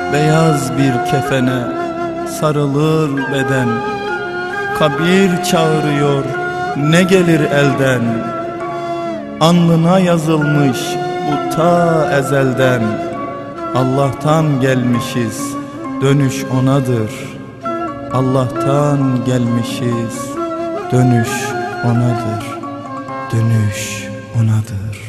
beyaz bir kefene sarılır beden. Kabir çağırıyor, ne gelir elden? Alnına yazılmış bu ta ezelden. Allah'tan gelmişiz, dönüş O'nadır. Allah'tan gelmişiz, dönüş O'nadır. Dönüş O'nadır.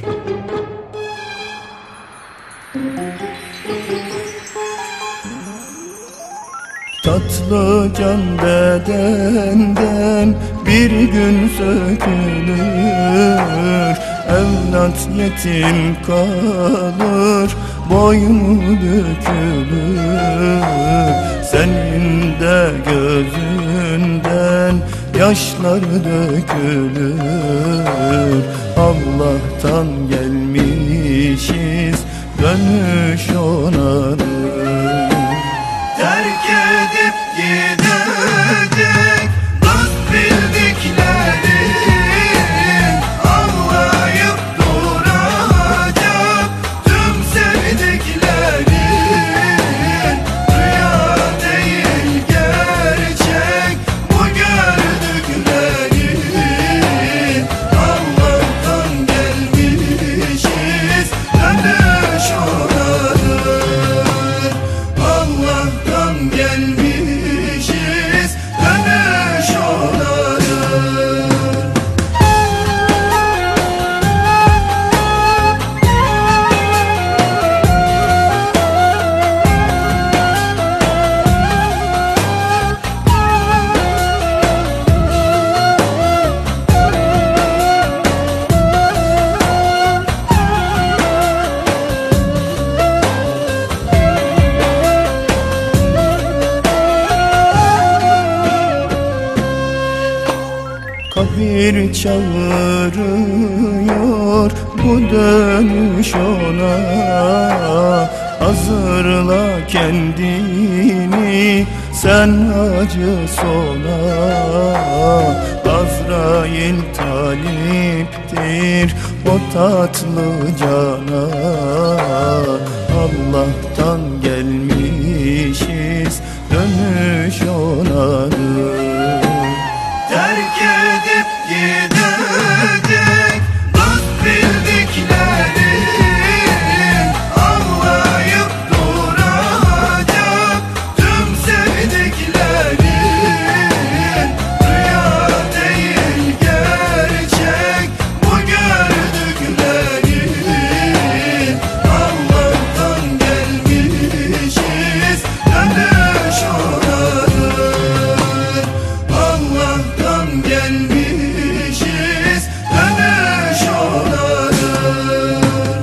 Tatlı can bedenden bir gün sökülür, evlat yetim kalır, boynu bükülür. Senin de gözünden yaşlar dökülür. Allah'tan gelmişiz, dönüş O'nadır. Terk edip gidecek dost bildiklerin, ağlayıp duracak tüm sevdiklerin. Rüya değil gerçek bu gördüklerin. Allah'tan gelmişiz, dönüş O'nadır. Allah'tan gelmişiz, dönüş O'nadır. Kabir çağırıyor, bu dönüş O'na. Hazırla kendini, sen acı sona. Azrail taliptir o tatlı cana. Allah'tan gelmişiz, dönüş O'nadır. Terk edip gidecek dost bildiklerin, ağlayıp duracak tüm sevdiklerin. Rüya değil gerçek bu gördüklerin. Allah'tan gelmişiz, dönüş O'nadır. Allah'tan gelmişiz, dönüş O'nadır.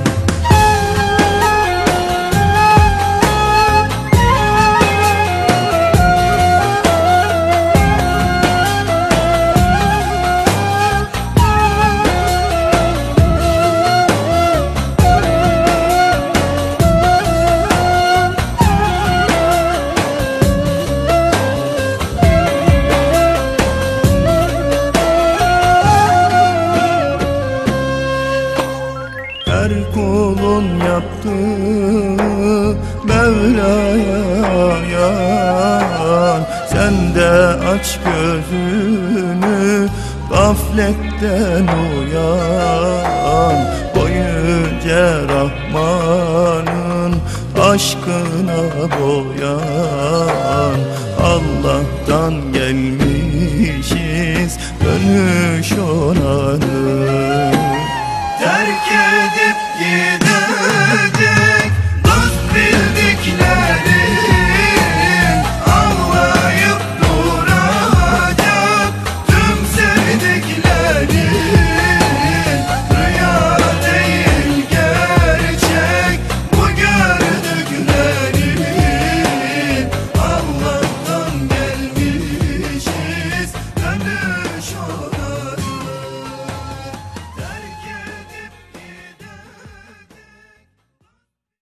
Her kulun yaptığı Mevla'ya yan. Sen de aç gözünü, gafletten uyan. O yüce Rahman'ın aşkına boyan. Allah'tan gelmişiz, dönüş O'nadır.